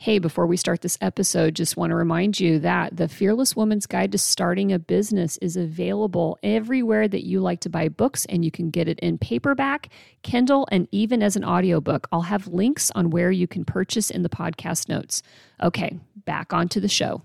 Hey, before we start this episode, just want to remind you that the Fearless Woman's Guide to Starting a Business is available everywhere that you like to buy books, and you can get it in paperback, Kindle, and even as an audiobook. I'll have links on where you can purchase in the podcast notes. Okay, back onto the show.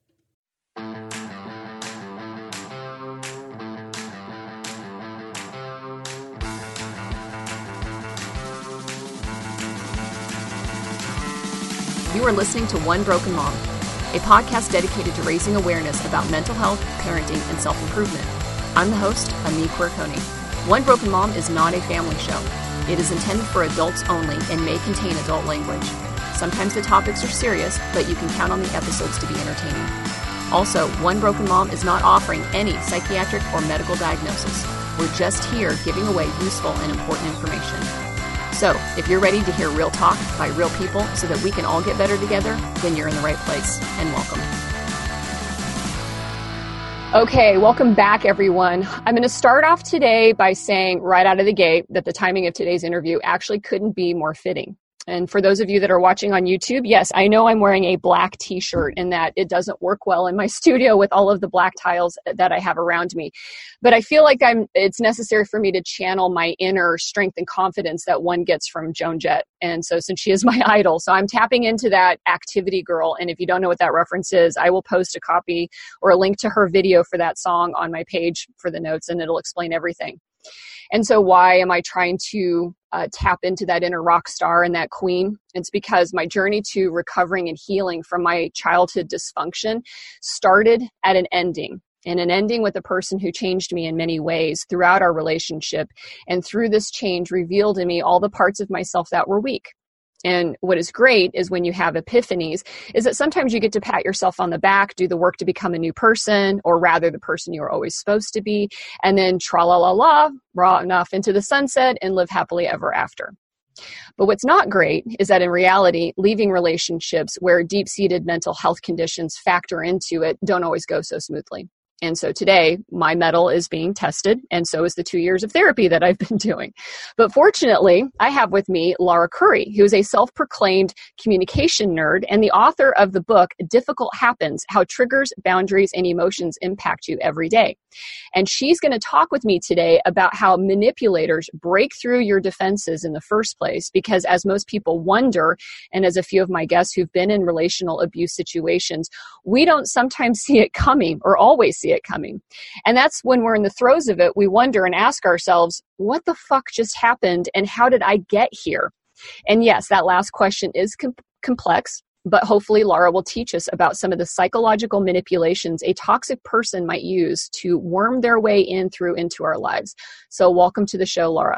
You are listening to One Broken Mom, a podcast dedicated to raising awareness about mental health, parenting, and self-improvement. I'm the host, Ami Quirconi. One Broken Mom is not a family show. It is intended for adults only and may contain adult language. Sometimes the topics are serious, but you can count on the episodes to be entertaining. Also, One Broken Mom is not offering any psychiatric or medical diagnosis. We're just here giving away useful and important information. So, if you're ready to hear real talk by real people so that we can all get better together, then you're in the right place, and welcome. Okay, welcome back, everyone. I'm going to start off today by saying right out of the gate that the timing of today's interview actually couldn't be more fitting. And for those of you that are watching on YouTube, yes, I know I'm wearing a black t-shirt and that it doesn't work well in my studio with all of the black tiles that I have around me. But I feel like it's necessary for me to channel my inner strength and confidence that one gets from Joan Jett. And so since she is my idol, so I'm tapping into that activity girl. And if you don't know what that reference is, I will post a copy or a link to her video for that song on my page for the notes, and it'll explain everything. And so why am I trying to tap into that inner rock star and that queen? It's because my journey to recovering and healing from my childhood dysfunction started at an ending. And an ending with a person who changed me in many ways throughout our relationship. And through this change revealed in me all the parts of myself that were weak. And what is great is when you have epiphanies is that sometimes you get to pat yourself on the back, do the work to become a new person, or rather the person you were always supposed to be, and then tra-la-la-la, run off into the sunset and live happily ever after. But what's not great is that in reality, leaving relationships where deep-seated mental health conditions factor into it don't always go so smoothly. And so today, my mettle is being tested, and so is the 2 years of therapy that I've been doing. But fortunately, I have with me Laura Curry, who is a self-proclaimed communication nerd and the author of the book, Difficult Happens: How Triggers, Boundaries, and Emotions Impact You Every Day. And she's going to talk with me today about how manipulators break through your defenses in the first place, because as most people wonder, and as a few of my guests who've been in relational abuse situations, we don't sometimes see it coming or always see it coming. And that's when we're in the throes of it, we wonder and ask ourselves, what the fuck just happened and how did I get here? And yes, that last question is complex, but hopefully Laura will teach us about some of the psychological manipulations a toxic person might use to worm their way into our lives. So welcome to the show, Laura.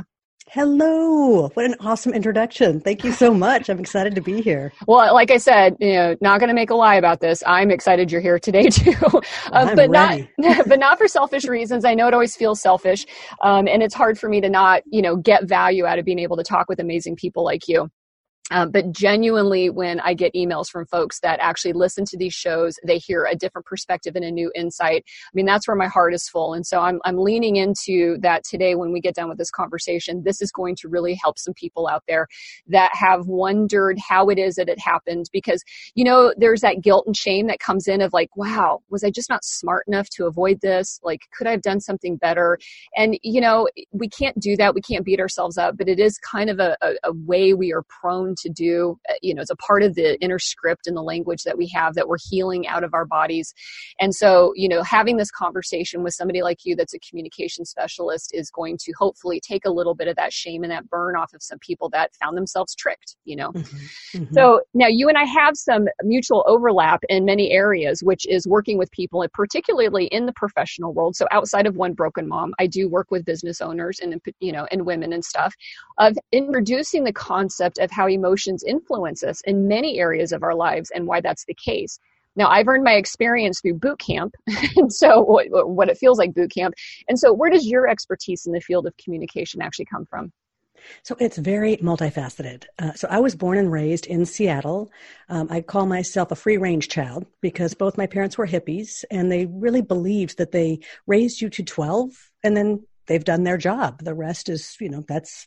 Hello. What an awesome introduction. Thank you so much. I'm excited to be here. Well, like I said, not going to make a lie about this. I'm excited you're here today too. I'm ready. but not for selfish reasons. I know it always feels selfish. And it's hard for me to not, get value out of being able to talk with amazing people like you. But genuinely, when I get emails from folks that actually listen to these shows, they hear a different perspective and a new insight. I mean, that's where my heart is full. And so I'm leaning into that today when we get done with this conversation. This is going to really help some people out there that have wondered how it is that it happened. Because, there's that guilt and shame that comes in of like, wow, was I just not smart enough to avoid this? Like, could I have done something better? And, we can't do that. We can't beat ourselves up, but it is kind of a way we are prone to do, it's a part of the inner script and the language that we have that we're healing out of our bodies. And so, having this conversation with somebody like you that's a communication specialist is going to hopefully take a little bit of that shame and that burn off of some people that found themselves tricked, Mm-hmm. Mm-hmm. So now you and I have some mutual overlap in many areas, which is working with people, and particularly in the professional world. So outside of One Broken Mom, I do work with business owners and, and women and stuff, of introducing the concept of how emotions influence us in many areas of our lives and why that's the case. Now, I've earned my experience through boot camp, and so what it feels like boot camp. And so where does your expertise in the field of communication actually come from? So it's very multifaceted. So I was born and raised in Seattle. I call myself a free-range child because both my parents were hippies, and they really believed that they raised you to 12, and then they've done their job. The rest is,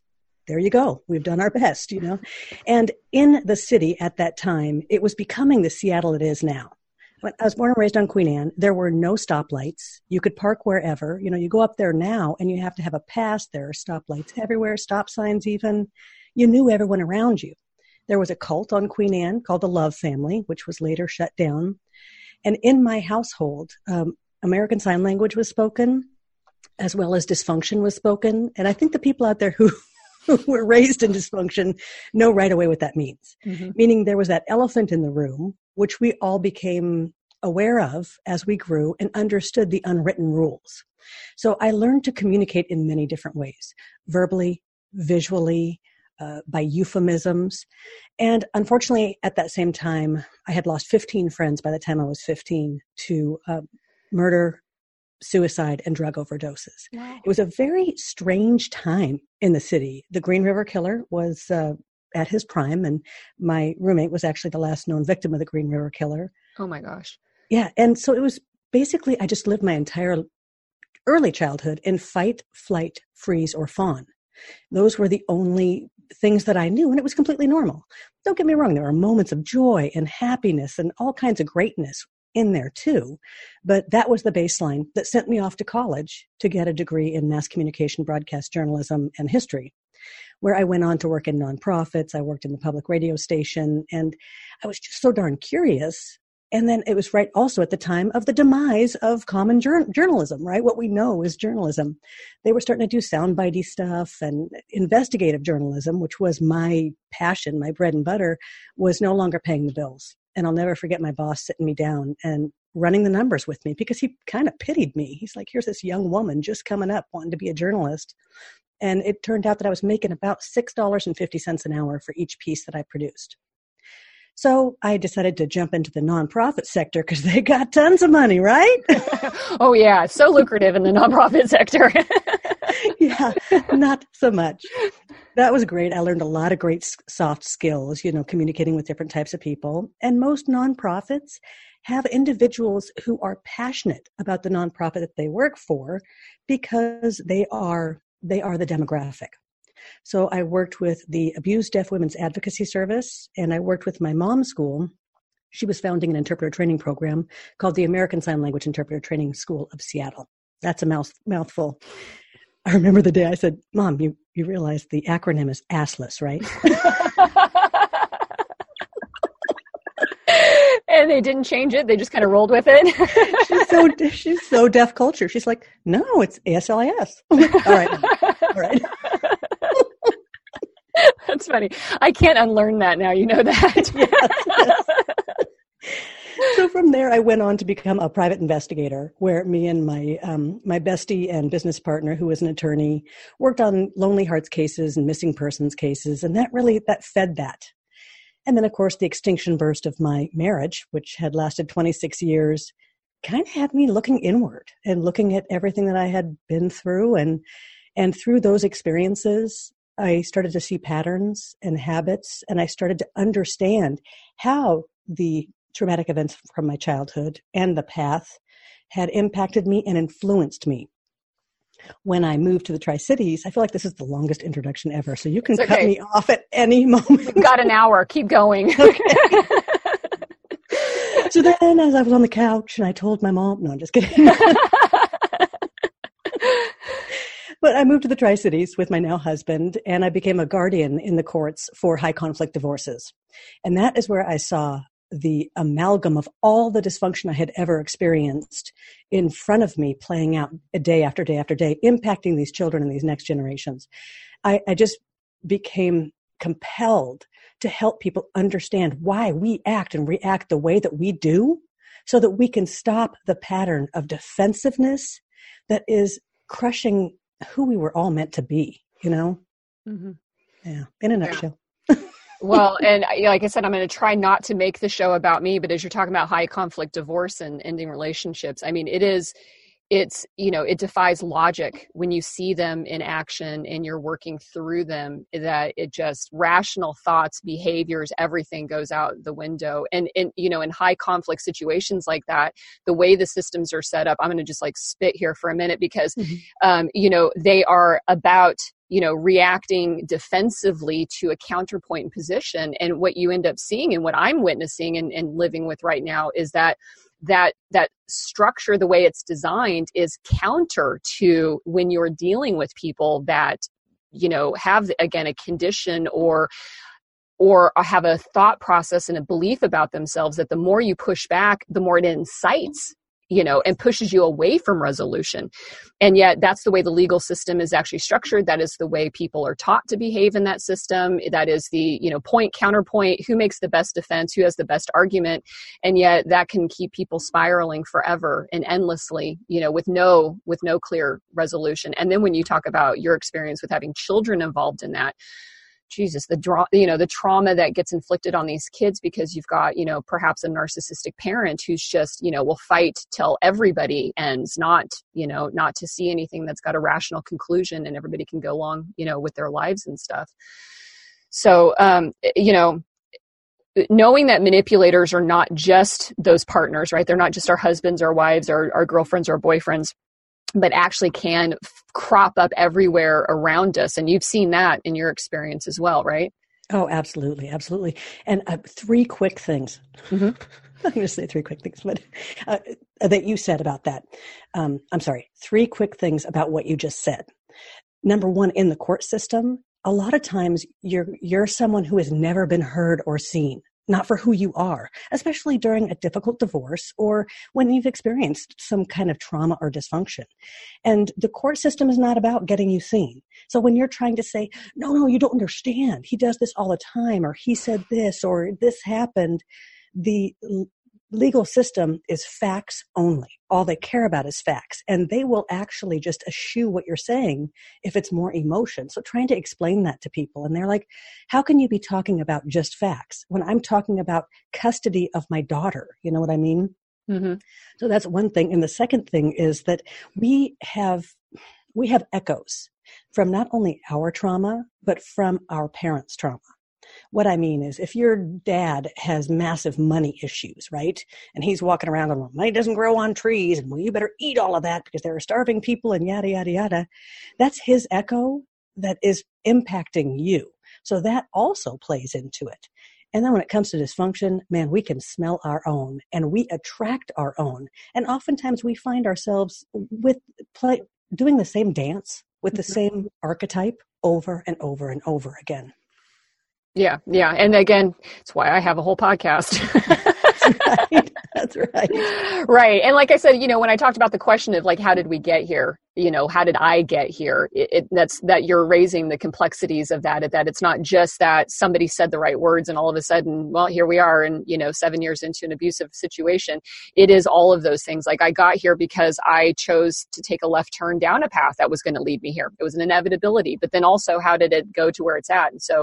there you go. We've done our best, And in the city at that time, it was becoming the Seattle it is now. When I was born and raised on Queen Anne, there were no stoplights. You could park wherever. You go up there now and you have to have a pass. There are stoplights everywhere, stop signs even. You knew everyone around you. There was a cult on Queen Anne called the Love Family, which was later shut down. And in my household, American Sign Language was spoken, as well as dysfunction was spoken. And I think the people out there who were raised in dysfunction know right away what that means. Mm-hmm. Meaning there was that elephant in the room, which we all became aware of as we grew and understood the unwritten rules. So I learned to communicate in many different ways, verbally, visually, by euphemisms. And unfortunately, at that same time, I had lost 15 friends by the time I was 15 to murder, suicide, and drug overdoses. Wow. It was a very strange time in the city. The Green River Killer was at his prime, and my roommate was actually the last known victim of the Green River Killer. Oh my gosh. Yeah, and so it was basically, I just lived my entire early childhood in fight, flight, freeze, or fawn. Those were the only things that I knew, and it was completely normal. Don't get me wrong, there were moments of joy and happiness and all kinds of greatness in there too, but that was the baseline that sent me off to college to get a degree in mass communication, broadcast journalism, and history, where I went on to work in nonprofits. I worked in the public radio station, and I was just so darn curious. And then it was right also at the time of the demise of common journalism, right? What we know is journalism. They were starting to do soundbitey stuff, and investigative journalism, which was my passion, my bread and butter, was no longer paying the bills. And I'll never forget my boss sitting me down and running the numbers with me because he kind of pitied me. He's like, here's this young woman just coming up wanting to be a journalist. And it turned out that I was making about $6.50 an hour for each piece that I produced. So I decided to jump into the nonprofit sector because they got tons of money, right? Oh, yeah. So lucrative in the nonprofit sector. Yeah, not so much. That was great. I learned a lot of great soft skills, communicating with different types of people. And most nonprofits have individuals who are passionate about the nonprofit that they work for because they are the demographic. So I worked with the Abused Deaf Women's Advocacy Service, and I worked with my mom's school. She was founding an interpreter training program called the American Sign Language Interpreter Training School of Seattle. That's a mouthful. I remember the day I said, Mom, you realize the acronym is ASLES, right? And they didn't change it. They just kind of rolled with it. She's so deaf culture. She's like, no, it's ASLIS. Like, all right. That's funny. I can't unlearn that now. You know that. Yes. So from there, I went on to become a private investigator, where me and my bestie and business partner, who was an attorney, worked on Lonely Hearts cases and missing persons cases, and that fed that. And then, of course, the extinction burst of my marriage, which had lasted 26 years, kind of had me looking inward and looking at everything that I had been through. And through those experiences, I started to see patterns and habits, and I started to understand how the traumatic events from my childhood and the path had impacted me and influenced me. When I moved to the Tri-Cities, I feel like this is the longest introduction ever, so you can cut me off at any moment. We've got an hour. Keep going. Okay. So then, as I was on the couch and I told my mom, no, I'm just kidding. But I moved to the Tri-Cities with my now husband, and I became a guardian in the courts for high conflict divorces. And that is where I saw the amalgam of all the dysfunction I had ever experienced in front of me playing out day after day after day, impacting these children and these next generations. I just became compelled to help people understand why we act and react the way that we do so that we can stop the pattern of defensiveness that is crushing who we were all meant to be, Mm-hmm. Yeah, in a nutshell. Well, and like I said, I'm going to try not to make the show about me, but as you're talking about high conflict divorce and ending relationships, I mean, it defies logic when you see them in action and you're working through them, that it just rational thoughts, behaviors, everything goes out the window. And in high conflict situations like that, the way the systems are set up, I'm going to just spit here for a minute because, they are about reacting defensively to a counterpoint position. And what you end up seeing, and what I'm witnessing and living with right now, is that structure, the way it's designed, is counter to when you're dealing with people that, have, again, a condition or have a thought process and a belief about themselves that the more you push back, the more it incites, and pushes you away from resolution. And yet that's the way the legal system is actually structured. That is the way people are taught to behave in that system. That is the, point, counterpoint, who makes the best defense, who has the best argument. And yet that can keep people spiraling forever and endlessly, with no clear resolution. And then when you talk about your experience with having children involved in that, Jesus, the trauma that gets inflicted on these kids because you've got, perhaps a narcissistic parent who's just, will fight till everybody ends, not to see anything that's got a rational conclusion and everybody can go along, with their lives and stuff. So, knowing that manipulators are not just those partners, right? They're not just our husbands, our wives, our girlfriends, our boyfriends, but actually can crop up everywhere around us. And you've seen that in your experience as well, right? Oh, absolutely. Absolutely. And 3 quick things. Mm-hmm. I'm going to say 3 quick things, but that you said about that. I'm sorry. 3 quick things about what you just said. Number 1, in the court system, a lot of times you're someone who has never been heard or seen. Not for who you are, especially during a difficult divorce or when you've experienced some kind of trauma or dysfunction. And the court system is not about getting you seen. So when you're trying to say, no, you don't understand, he does this all the time, or he said this, or this happened, the legal system is facts only. All they care about is facts. And they will actually just eschew what you're saying if it's more emotion. So trying to explain that to people, and they're like, how can you be talking about just facts when I'm talking about custody of my daughter? You know what I mean? Mm-hmm. So that's one thing. And the second thing is that we have echoes from not only our trauma, but from our parents' trauma. What I mean is, if your dad has massive money issues, right? And he's walking around and money doesn't grow on trees, and well, you better eat all of that because there are starving people and yada, yada, yada. That's his echo that is impacting you. So that also plays into it. And then when it comes to dysfunction, man, we can smell our own and we attract our own. And oftentimes we find ourselves doing the same dance with the same archetype over and over and over again. Yeah. And again, it's why I have a whole podcast. That's right. Right. And like I said, when I talked about the question of like, how did we get here? How did I get here? That's that you're raising the complexities of that it's not just that somebody said the right words and all of a sudden, well, here we are and, 7 years into an abusive situation. It is all of those things. Like I got here because I chose to take a left turn down a path that was going to lead me here. It was an inevitability, but then also how did it go to where it's at? And so,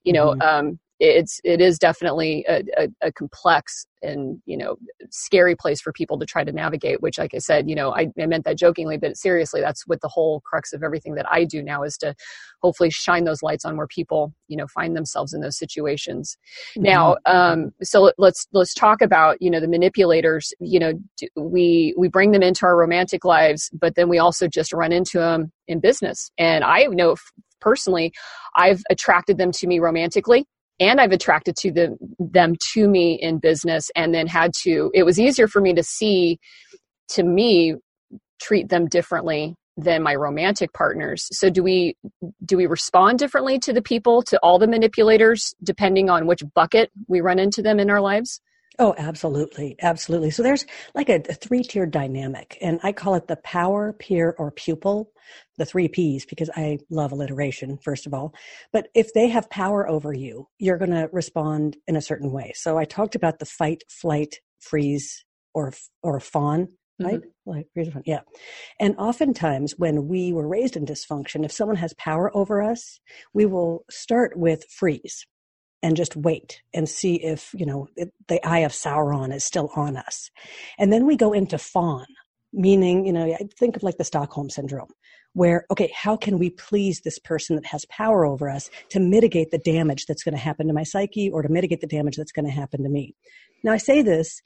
it is definitely a complex and, scary place for people to try to navigate, which, like I said, I meant that jokingly, but seriously, that's what the whole crux of everything that I do now is to hopefully shine those lights on where people, find themselves in those situations. Mm-hmm. Now, so let's talk about, the manipulators, we bring them into our romantic lives, but then we also just run into them in business. And I know personally, I've attracted them to me romantically. And I've attracted them to me in business, and then it was easier for me to treat them differently than my romantic partners. So do we respond differently to all the manipulators, depending on which bucket we run into them in our lives? Oh, absolutely. Absolutely. So there's like a 3-tiered dynamic, and I call it the power, peer, or pupil, the 3 Ps, because I love alliteration, first of all. But if they have power over you, you're going to respond in a certain way. So I talked about the fight, flight, freeze, or fawn. Right? Mm-hmm. Like, freeze or fawn. Yeah. And oftentimes when we were raised in dysfunction, if someone has power over us, we will start with freeze and just wait and see if, the eye of Sauron is still on us. And then we go into fawn, meaning, I think of like the Stockholm syndrome, where, okay, how can we please this person that has power over us to mitigate the damage that's going to happen to my psyche or to mitigate the damage that's going to happen to me? Now I say this,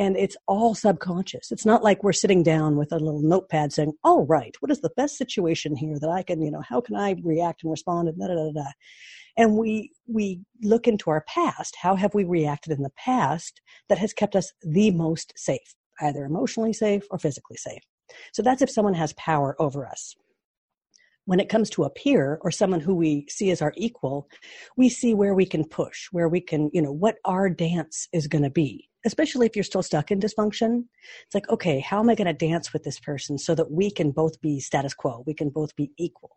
And it's all subconscious. It's not like we're sitting down with a little notepad saying, all right, what is the best situation here that I can, how can I react and respond and da, da, da, da. And we look into our past. How have we reacted in the past that has kept us the most safe, either emotionally safe or physically safe? So that's if someone has power over us. When it comes to a peer or someone who we see as our equal, we see where we can push, where we can, what our dance is going to be, especially if you're still stuck in dysfunction. It's like, okay, how am I going to dance with this person so that we can both be status quo? We can both be equal.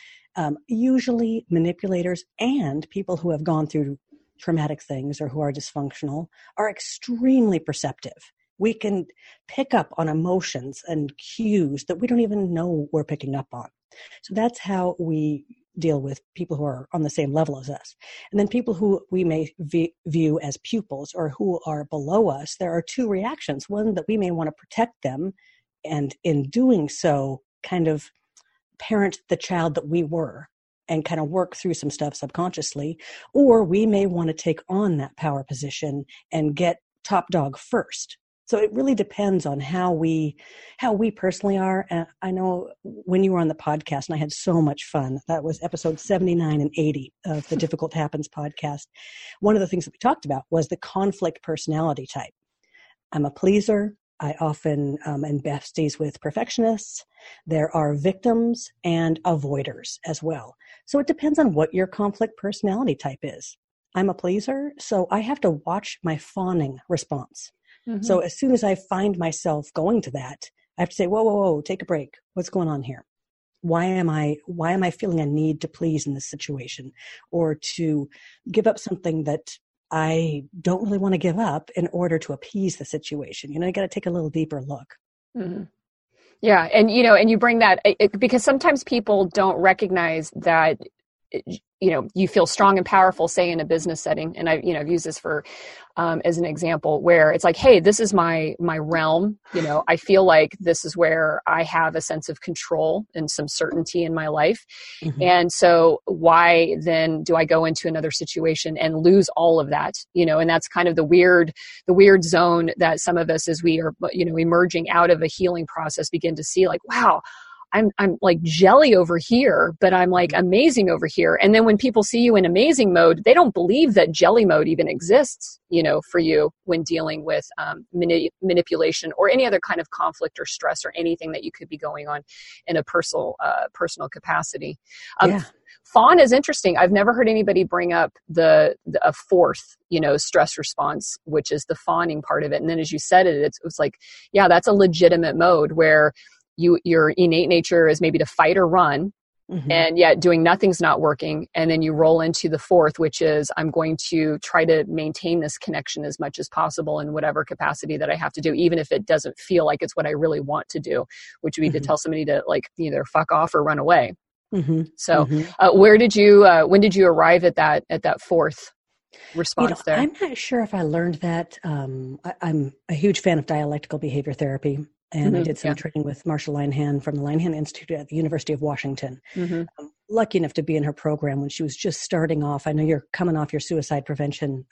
Usually manipulators and people who have gone through traumatic things or who are dysfunctional are extremely perceptive. We can pick up on emotions and cues that we don't even know we're picking up on. So that's how we deal with people who are on the same level as us. And then people who we may view as pupils or who are below us, there are two reactions. One, that we may want to protect them, and in doing so, kind of parent the child that we were and kind of work through some stuff subconsciously. Or we may want to take on that power position and get top dog first. So it really depends on how we personally are. And I know when you were on the podcast, and I had so much fun, that was episode 79 and 80 of the Difficult Happens podcast. One of the things that we talked about was the conflict personality type. I'm a pleaser. I often am besties with perfectionists. There are victims and avoiders as well. So it depends on what your conflict personality type is. I'm a pleaser, so I have to watch my fawning response. Mm-hmm. So as soon as I find myself going to that, I have to say, whoa, take a break. What's going on here? Why am I feeling a need to please in this situation, or to give up something that I don't really want to give up in order to appease the situation? You got to take a little deeper look. Mm-hmm. Yeah. And, and you bring that because sometimes people don't recognize that, you feel strong and powerful, say in a business setting. And I've used this for, as an example where it's like, hey, this is my realm. I feel like this is where I have a sense of control and some certainty in my life. Mm-hmm. And so why then do I go into another situation and lose all of that? And that's kind of the weird zone that some of us, as we are, emerging out of a healing process, begin to see like, wow, I'm like jelly over here, but I'm like amazing over here. And then when people see you in amazing mode, they don't believe that jelly mode even exists, for you when dealing with manipulation or any other kind of conflict or stress or anything that you could be going on in a personal capacity. Fawn is interesting. I've never heard anybody bring up a fourth, stress response, which is the fawning part of it. And then as you said it was like, yeah, that's a legitimate mode where your innate nature is maybe to fight or run, mm-hmm. and yet doing nothing's not working. And then you roll into the fourth, which is I'm going to try to maintain this connection as much as possible in whatever capacity that I have to do, even if it doesn't feel like it's what I really want to do, which would be mm-hmm. to tell somebody to like either fuck off or run away. Mm-hmm. So mm-hmm. When did you arrive at that fourth response there? I'm not sure if I learned that. I'm a huge fan of dialectical behavior therapy. And mm-hmm. I did some training with Marsha Linehan from the Linehan Institute at the University of Washington. Mm-hmm. I'm lucky enough to be in her program when she was just starting off. I know you're coming off your suicide prevention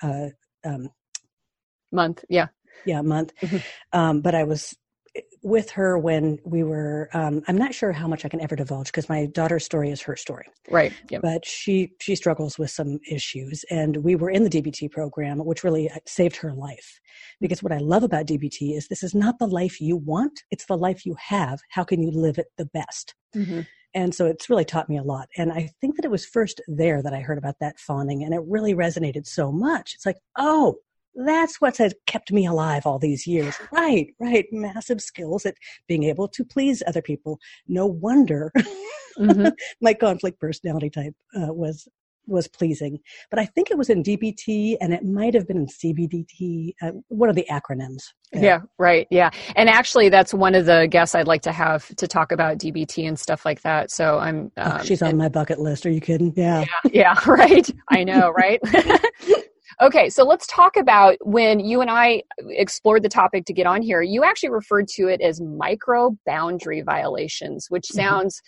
month. Yeah. Yeah, month. Mm-hmm. But I was with her when we were, I'm not sure how much I can ever divulge because my daughter's story is her story. Right. Yep. But she struggles with some issues, and we were in the DBT program, which really saved her life. Because what I love about DBT is this is not the life you want. It's the life you have. How can you live it the best? Mm-hmm. And so it's really taught me a lot. And I think that it was first there that I heard about that fawning, and it really resonated so much. It's like, oh, that's what's kept me alive all these years. Right. Massive skills at being able to please other people. No wonder mm-hmm. my conflict personality type was pleasing. But I think it was in DBT, and it might have been in CBDT, one of the acronyms. Yeah, right. Yeah. And actually, that's one of the guests I'd like to have to talk about DBT and stuff like that. So I'm... she's on my bucket list. Are you kidding? Yeah, right. I know, right? Okay, so let's talk about when you and I explored the topic to get on here. You actually referred to it as micro boundary violations, which sounds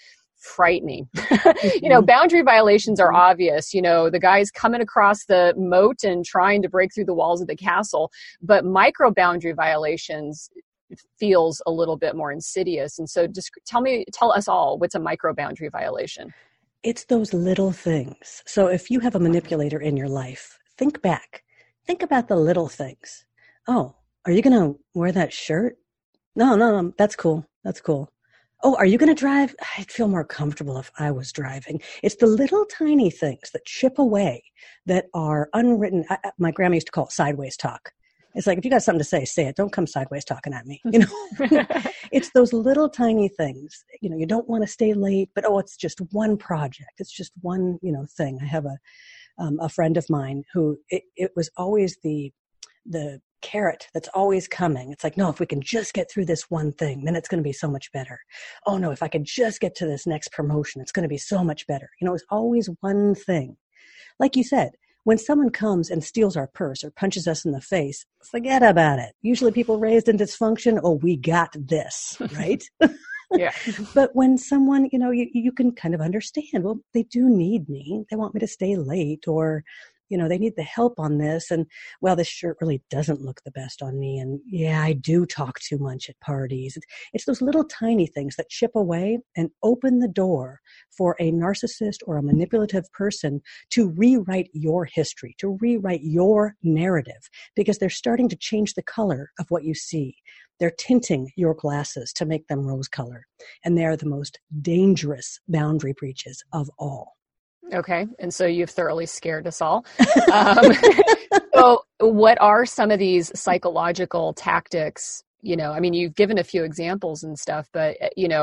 frightening. Boundary violations are obvious. The guy's coming across the moat and trying to break through the walls of the castle, but micro boundary violations feels a little bit more insidious. And so just tell us all, what's a micro boundary violation? It's those little things. So if you have a manipulator in your life, think back. Think about the little things. Oh, are you going to wear that shirt? No, that's cool. That's cool. Oh, are you going to drive? I'd feel more comfortable if I was driving. It's the little tiny things that chip away that are unwritten. My grandma used to call it sideways talk. It's like, if you got something to say it. Don't come sideways talking at me. It's those little tiny things. You don't want to stay late, but it's just one project. It's just one, thing. I have a friend of mine who it was always the carrot that's always coming. It's like, no, if we can just get through this one thing, then it's going to be so much better. Oh no, if I could just get to this next promotion, it's going to be so much better. It's always one thing. Like you said, when someone comes and steals our purse or punches us in the face, forget about it. Usually people raised in dysfunction, we got this, right? Yeah. But when someone, you can kind of understand, well, they do need me. They want me to stay late, or, they need the help on this. And, well, this shirt really doesn't look the best on me. And yeah, I do talk too much at parties. It's those little tiny things that chip away and open the door for a narcissist or a manipulative person to rewrite your history, to rewrite your narrative, because they're starting to change the color of what you see. They're tinting your glasses to make them rose color. And they are the most dangerous boundary breaches of all. Okay. And so you've thoroughly scared us all. So what are some of these psychological tactics? You've given a few examples and stuff, but,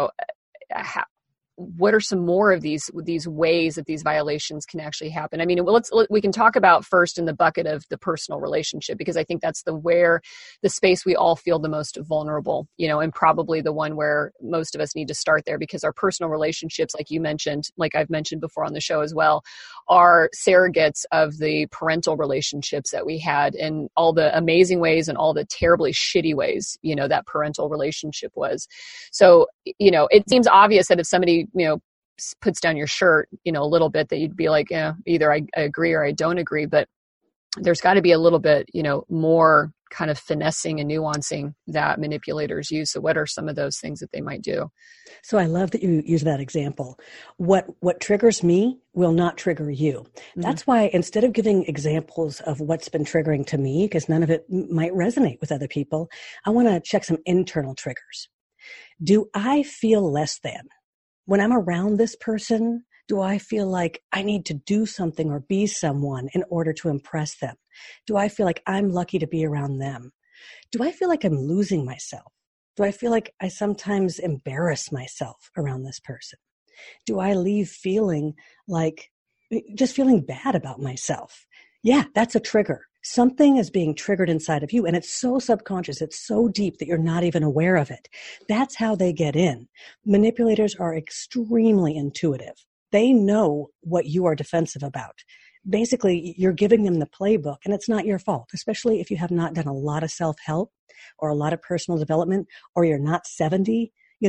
what are some more of these ways that these violations can actually happen? We can talk about first in the bucket of the personal relationship, because I think that's the space we all feel the most vulnerable, and probably the one where most of us need to start there, because our personal relationships, like you mentioned, like I've mentioned before on the show as well, are surrogates of the parental relationships that we had, and all the amazing ways and all the terribly shitty ways, that parental relationship was. So, it seems obvious that if somebody, puts down your shirt, a little bit, that you'd be like, either I agree or I don't agree, but there's got to be a little bit, more kind of finessing and nuancing that manipulators use. So what are some of those things that they might do? So I love that you use that example. What triggers me will not trigger you. Mm-hmm. That's why, instead of giving examples of what's been triggering to me, because none of it might resonate with other people, I want to check some internal triggers. Do I feel less than? When I'm around this person, do I feel like I need to do something or be someone in order to impress them? Do I feel like I'm lucky to be around them? Do I feel like I'm losing myself? Do I feel like I sometimes embarrass myself around this person? Do I leave feeling like just feeling bad about myself? Yeah, that's a trigger. Something is being triggered inside of you, and it's so subconscious, it's so deep that you're not even aware of it. That's how they get in. Manipulators are extremely intuitive. They know what you are defensive about. Basically, you're giving them the playbook, and it's not your fault, especially if you have not done a lot of self-help or a lot of personal development, or you're not 70.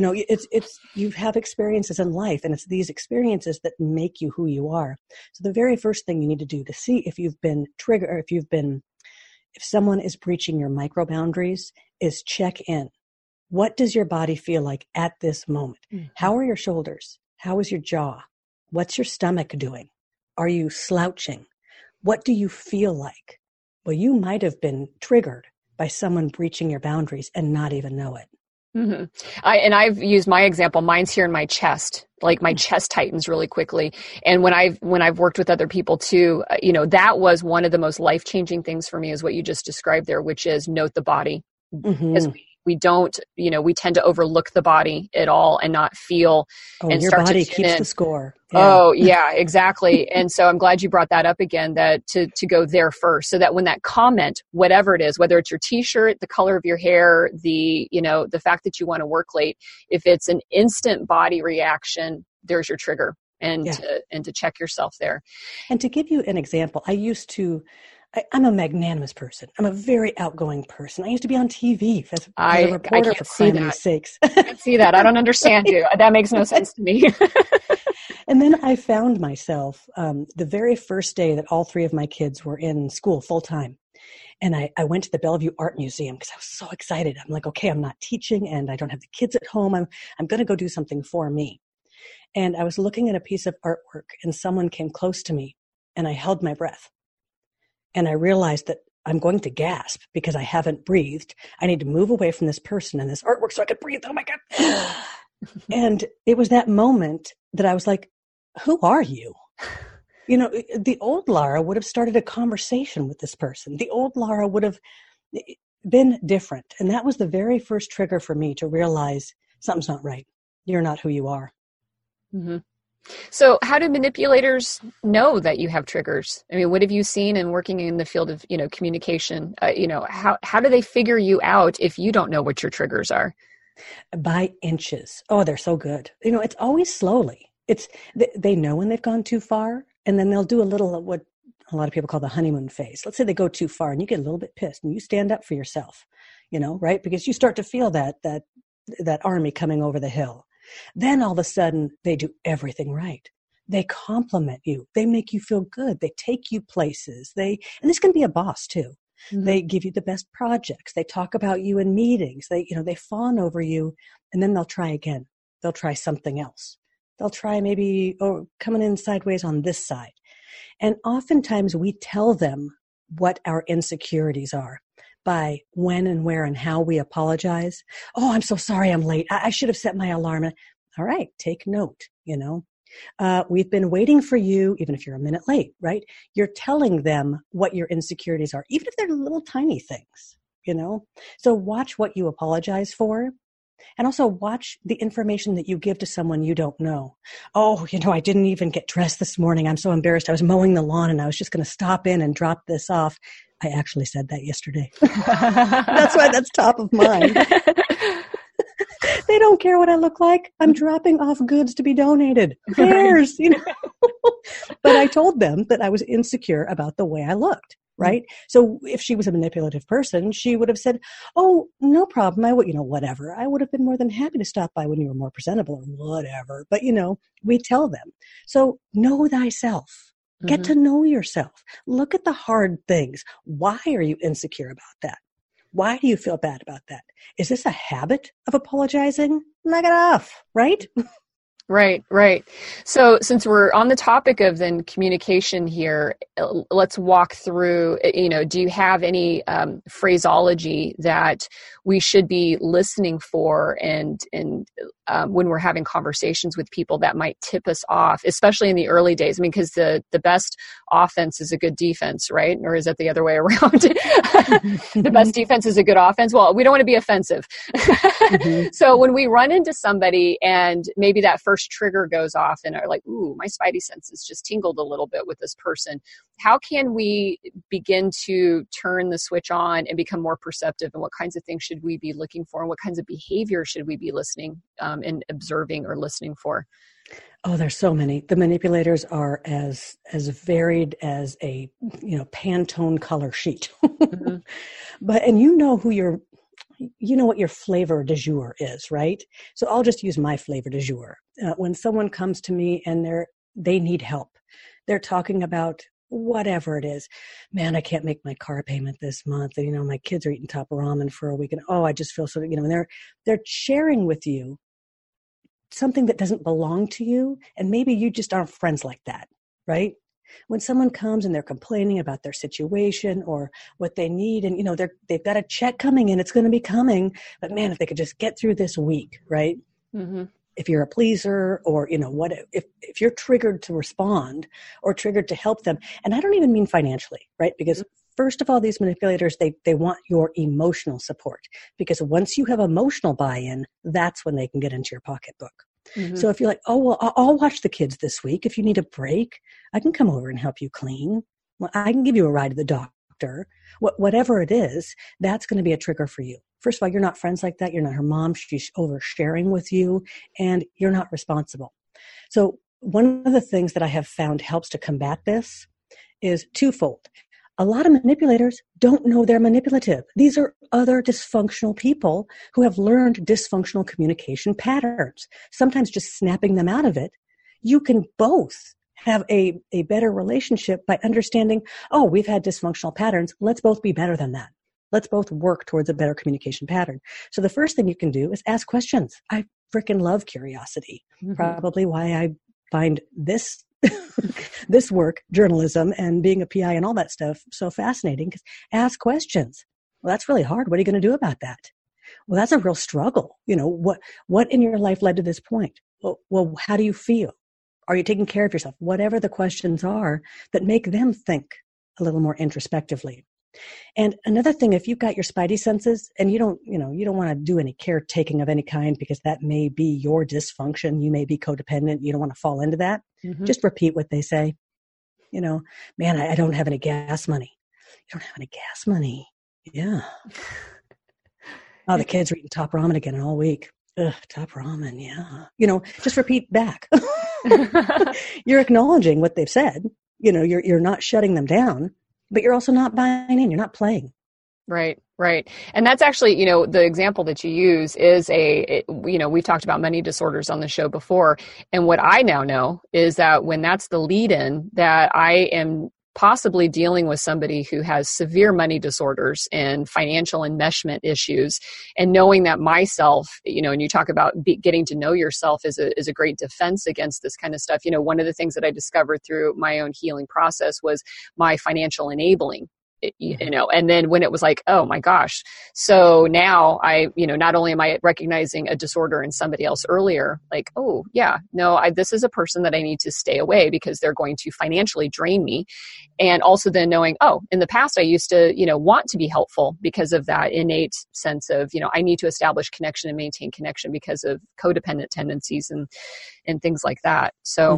You have experiences in life, and it's these experiences that make you who you are. So the very first thing you need to do to see if you've been triggered, or if someone is breaching your micro boundaries, is check in. What does your body feel like at this moment? Mm-hmm. How are your shoulders? How is your jaw? What's your stomach doing? Are you slouching? What do you feel like? Well, you might have been triggered by someone breaching your boundaries and not even know it. Mm-hmm. I've used my example. Mine's here in my chest. Like my chest tightens really quickly. And when I've worked with other people too, that was one of the most life-changing things for me, is what you just described there, which is note the body. Mm-hmm. Because we don't, we tend to overlook the body at all and not feel. Oh, and your start body to keeps in. The score. Yeah. Oh yeah, exactly. And so I'm glad you brought that up again, that to go there first, so that when that comment, whatever it is, whether it's your t-shirt, the color of your hair, the fact that you want to work late, if it's an instant body reaction, there's your trigger, and to check yourself there. And to give you an example, I'm a magnanimous person. I'm a very outgoing person. I used to be on TV as a reporter, for crying sakes. I can't see that. I don't understand you. That makes no sense to me. And then I found myself the very first day that all three of my kids were in school full time. And I went to the Bellevue Art Museum because I was so excited. I'm like, okay, I'm not teaching and I don't have the kids at home. I'm going to go do something for me. And I was looking at a piece of artwork and someone came close to me and I held my breath. And I realized that I'm going to gasp because I haven't breathed. I need to move away from this person and this artwork so I could breathe. Oh my God. And it was that moment that I was like, who are you? You know, the old Lara would have started a conversation with this person. The old Lara would have been different. And that was the very first trigger for me to realize something's not right. You're not who you are. Mm-hmm. So how do manipulators know that you have triggers? I mean, what have you seen in working in the field of, communication? How do they figure you out if you don't know what your triggers are? By inches. Oh, they're so good. It's always slowly. They know when they've gone too far, and then they'll do a little of what a lot of people call the honeymoon phase. Let's say they go too far and you get a little bit pissed and you stand up for yourself, right? Because you start to feel that army coming over the hill. Then all of a sudden they do everything right. They compliment you. They make you feel good. They take you places. And this can be a boss too. Mm-hmm. They give you the best projects. They talk about you in meetings. They fawn over you, and then they'll try again. They'll try something else. They'll try maybe coming in sideways on this side. And oftentimes we tell them what our insecurities are by when and where and how we apologize. Oh, I'm so sorry I'm late. I should have set my alarm. All right, take note, We've been waiting for you, even if you're a minute late, right? You're telling them what your insecurities are, even if they're little tiny things, So watch what you apologize for. And also watch the information that you give to someone you don't know. Oh, I didn't even get dressed this morning. I'm so embarrassed. I was mowing the lawn and I was just going to stop in and drop this off. I actually said that yesterday. That's why that's top of mind. They don't care what I look like. I'm dropping off goods to be donated. Who cares? But I told them that I was insecure about the way I looked. Right? So if she was a manipulative person, she would have said, oh, no problem. I would, whatever. I would have been more than happy to stop by when you were more presentable or whatever. But, we tell them. So know thyself. Get to know yourself. Look at the hard things. Why are you insecure about that? Why do you feel bad about that? Is this a habit of apologizing? Knock it off, right? Right. So since we're on the topic of then communication here, let's walk through, do you have any phraseology that we should be listening for and when we're having conversations with people that might tip us off, especially in the early days? I mean, because the best offense is a good defense, right? Or is that the other way around? The best defense is a good offense. Well, we don't want to be offensive. So when we run into somebody and maybe that first trigger goes off and are like, ooh, my spidey senses just tingled a little bit with this person. How can we begin to turn the switch on and become more perceptive? And what kinds of things should we be looking for? And what kinds of behavior should we be listening and observing or listening for? Oh, there's so many. The manipulators are as varied as a Pantone color sheet. And you know what your flavor du jour is, right? So I'll just use my flavor du jour. When someone comes to me and they need help, they're talking about whatever it is. Man, I can't make my car payment this month. And, my kids are eating top ramen for a week. And I just feel so, and they're sharing with you something that doesn't belong to you. And maybe you just aren't friends like that, right? When someone comes and they're complaining about their situation or what they need, and they've got a check coming in, it's going to be coming, but man, if they could just get through this week, right? Mm-hmm. If you're a pleaser or if you're triggered to respond or triggered to help them, and I don't even mean financially, right? Because first of all, these manipulators, they want your emotional support, because once you have emotional buy-in, that's when they can get into your pocketbook. Mm-hmm. So if you're like, oh, well, I'll watch the kids this week. If you need a break, I can come over and help you clean. Well, I can give you a ride to the doctor. Whatever it is, that's going to be a trigger for you. First of all, you're not friends like that. You're not her mom. She's oversharing with you, and you're not responsible. So one of the things that I have found helps to combat this is twofold. A lot of manipulators don't know they're manipulative. These are other dysfunctional people who have learned dysfunctional communication patterns. Sometimes just snapping them out of it, you can both have a better relationship by understanding, oh, we've had dysfunctional patterns. Let's both be better than that. Let's both work towards a better communication pattern. So the first thing you can do is ask questions. I freaking love curiosity. Mm-hmm. Probably why I find this this work, journalism and being a PI and all that stuff, so fascinating, because ask questions. Well, that's really hard. What are you going to do about that? Well, that's a real struggle. You know, what in your life led to this point? Well, how do you feel? Are you taking care of yourself? Whatever the questions are that make them think a little more introspectively. And another thing, if you've got your spidey senses and you don't want to do any caretaking of any kind because that may be your dysfunction, you may be codependent, you don't want to fall into that. Mm-hmm. Just repeat what they say. You know, man, I don't have any gas money. You don't have any gas money. Yeah. Oh, the kids are eating Top Ramen again all week. Ugh, Top Ramen, yeah. You know, just repeat back. You're acknowledging what they've said. You know, you're not shutting them down. But you're also not buying in. You're not playing. Right, right. And that's actually, you know, the example that you use is we've talked about money disorders on the show before. And what I now know is that when that's the lead in, that I am possibly dealing with somebody who has severe money disorders and financial enmeshment issues, and knowing that myself, you know, and you talk about getting to know yourself is a great defense against this kind of stuff. You know, one of the things that I discovered through my own healing process was my financial enabling. You know, and then when it was like, oh my gosh. So now not only am I recognizing a disorder in somebody else earlier, like, oh yeah, no, this is a person that I need to stay away because they're going to financially drain me. And also then knowing, oh, in the past I used to, you know, want to be helpful because of that innate sense of, you know, I need to establish connection and maintain connection because of codependent tendencies and things like that. So,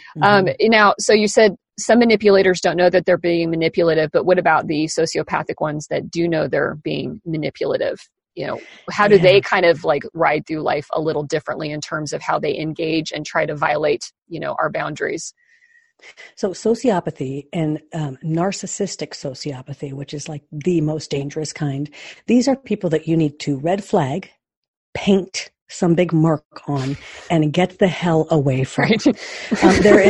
now, so you said some manipulators don't know that they're being manipulative, but what about the sociopathic ones that do know they're being manipulative? You know, how do they kind of like ride through life a little differently in terms of how they engage and try to violate, you know, our boundaries? So sociopathy and narcissistic sociopathy, which is like the most dangerous kind, these are people that you need to red flag, paint some big mark on, and get the hell away from. Right. There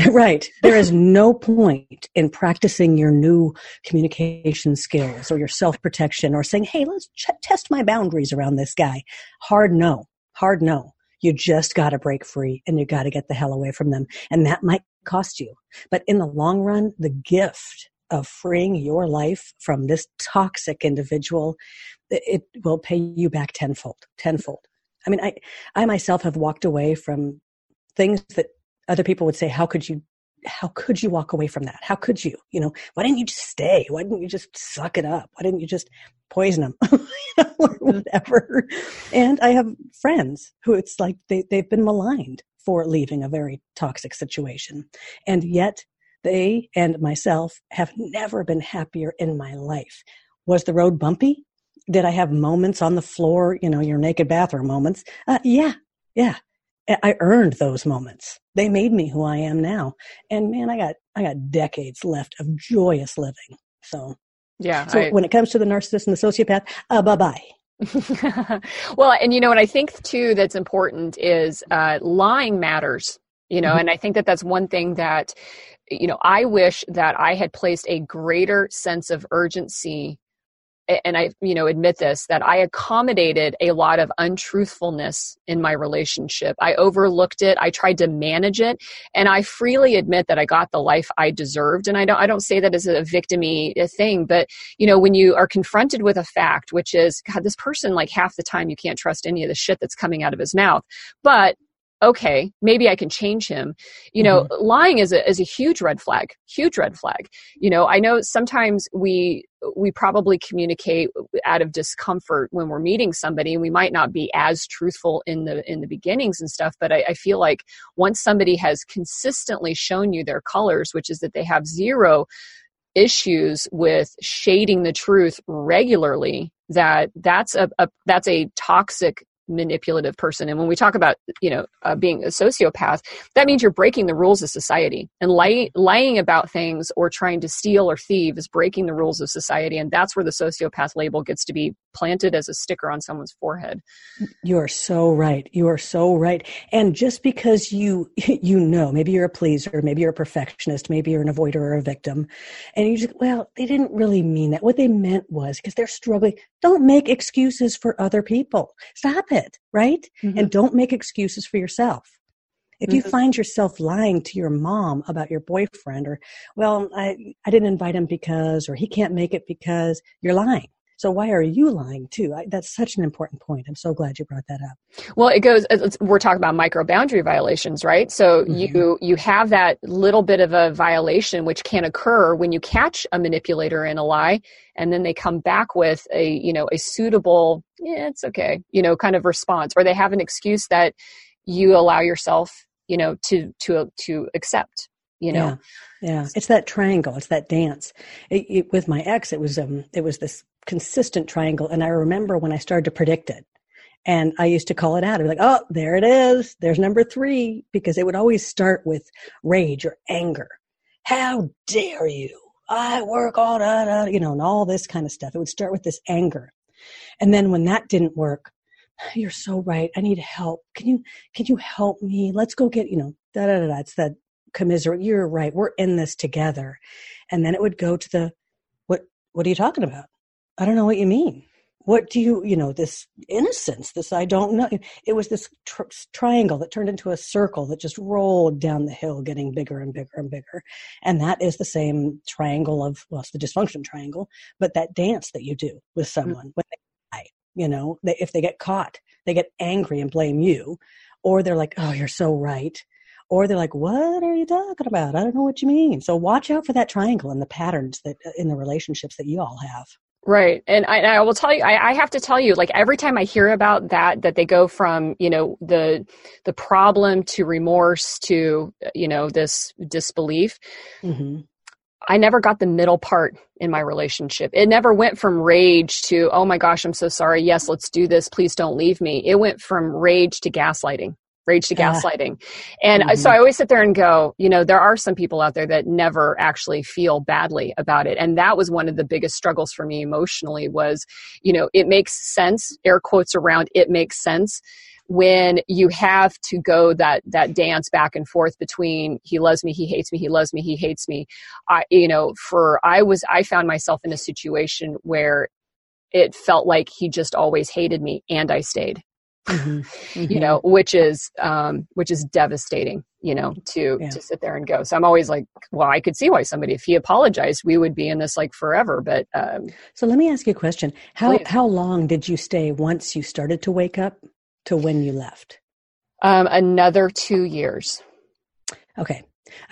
is no point in practicing your new communication skills or your self-protection or saying, hey, let's test my boundaries around this guy. Hard no. You just got to break free and you got to get the hell away from them. And that might cost you. But in the long run, the gift of freeing your life from this toxic individual, it will pay you back tenfold. I mean, I myself have walked away from things that other people would say, how could you walk away from that? How could you? You know, why didn't you just stay? Why didn't you just suck it up? Why didn't you just poison them? Or whatever. And I have friends who it's like they've been maligned for leaving a very toxic situation. And yet they and myself have never been happier in my life. Was the road bumpy? Did I have moments on the floor, you know, your naked bathroom moments? Yeah. I earned those moments. They made me who I am now. And man, I got decades left of joyous living. So yeah. So when it comes to the narcissist and the sociopath, bye-bye. Well, and you know what I think too that's important is lying matters. You know, and I think that that's one thing that, you know, I wish that I had placed a greater sense of urgency. And I, you know, admit this, that I accommodated a lot of untruthfulness in my relationship. I overlooked it. I tried to manage it. And I freely admit that I got the life I deserved. And I don't say that as a victim-y thing, but, you know, when you are confronted with a fact, which is, God, this person, like half the time you can't trust any of the shit that's coming out of his mouth. But okay, maybe I can change him. You know, lying is a huge red flag. You know, I know sometimes we probably communicate out of discomfort when we're meeting somebody, and we might not be as truthful in the beginnings and stuff. But I feel like once somebody has consistently shown you their colors, which is that they have zero issues with shading the truth regularly, that's a toxic manipulative person. And when we talk about, being a sociopath, that means you're breaking the rules of society, and lying about things or trying to steal or thieve is breaking the rules of society. And that's where the sociopath label gets to be planted as a sticker on someone's forehead. You are so right. You are so right. And just because maybe you're a pleaser, maybe you're a perfectionist, maybe you're an avoider or a victim, and you just, well, they didn't really mean that. What they meant was because they're struggling. Don't make excuses for other people. Stop it, right? Mm-hmm. And don't make excuses for yourself. If you find yourself lying to your mom about your boyfriend, or, well, I didn't invite him because, or he can't make it because, you're lying. So why are you lying too? That's such an important point. I'm so glad you brought that up. Well, we're talking about micro boundary violations, right? So you have that little bit of a violation, which can occur when you catch a manipulator in a lie, and then they come back with a suitable, it's okay, kind of response, or they have an excuse that you allow yourself, to accept. Yeah. It's that triangle. It's that dance. With my ex, it was this consistent triangle. And I remember when I started to predict it, and I used to call it out. I'd be like, oh, there it is. There's number 3, because it would always start with rage or anger. How dare you? I work all that, and all this kind of stuff. It would start with this anger. And then when that didn't work, you're so right. I need help. Can you help me? Let's go get, It's that commiserate. You're right. We're in this together. And then it would go to what are you talking about? I don't know what you mean. What do you, this innocence, this I don't know. It was this triangle that turned into a circle that just rolled down the hill, getting bigger and bigger and bigger. And that is the same triangle it's the dysfunction triangle, but that dance that you do with someone when they lie, if they get caught, they get angry and blame you, or they're like, oh, you're so right. Or they're like, what are you talking about? I don't know what you mean. So watch out for that triangle and the patterns that in the relationships that you all have. Right. And I will tell you, I have to tell you, like, every time I hear about that they go from, the problem to remorse to, this disbelief. Mm-hmm. I never got the middle part in my relationship. It never went from rage to, oh my gosh, I'm so sorry. Yes, let's do this. Please don't leave me. It went from rage to gaslighting. And so I always sit there and go, there are some people out there that never actually feel badly about it. And that was one of the biggest struggles for me emotionally was, it makes sense, air quotes around, it makes sense when you have to go that dance back and forth between he loves me, he hates me, he loves me, he hates me. I found myself in a situation where it felt like he just always hated me and I stayed. Mm-hmm. Mm-hmm. Which is devastating, to sit there and go. So I'm always like, well, I could see why if he apologized, we would be in this like forever. But, so let me ask you a question. How long did you stay once you started to wake up to when you left? Another 2 years. Okay.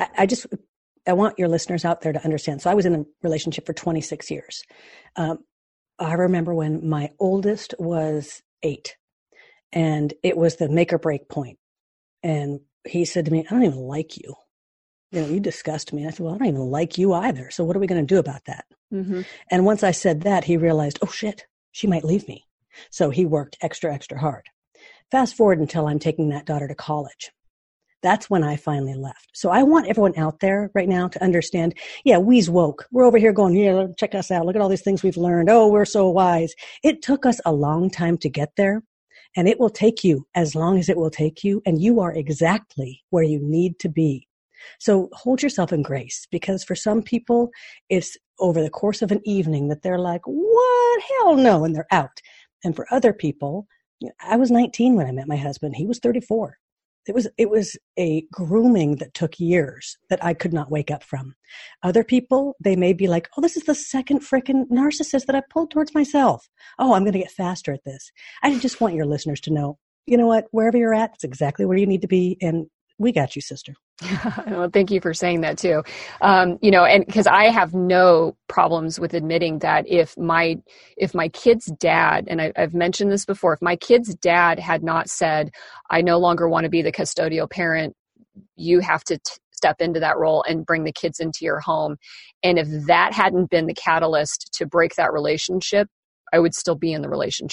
I want your listeners out there to understand. So I was in a relationship for 26 years. I remember when my oldest was 8. And it was the make or break point. And he said to me, I don't even like you. You disgust me. And I said, well, I don't even like you either. So what are we going to do about that? Mm-hmm. And once I said that, he realized, oh shit, she might leave me. So he worked extra, extra hard. Fast forward until I'm taking that daughter to college. That's when I finally left. So I want everyone out there right now to understand, we's woke. We're over here going, check us out. Look at all these things we've learned. Oh, we're so wise. It took us a long time to get there. And it will take you as long as it will take you. And you are exactly where you need to be. So hold yourself in grace, because for some people, it's over the course of an evening that they're like, what? Hell no. And they're out. And for other people, I was 19 when I met my husband. He was 34. It was a grooming that took years that I could not wake up from. Other people, they may be like, oh, this is the second frickin' narcissist that I pulled towards myself. Oh, I'm going to get faster at this. I just want your listeners to know, you know what, wherever you're at, it's exactly where you need to be. And we got you, sister. Well, thank you for saying that too. And because I have no problems with admitting that if my kid's dad, and I've mentioned this before, if my kid's dad had not said, I no longer want to be the custodial parent, you have to step into that role and bring the kids into your home. And if that hadn't been the catalyst to break that relationship, I would still be in the relationship.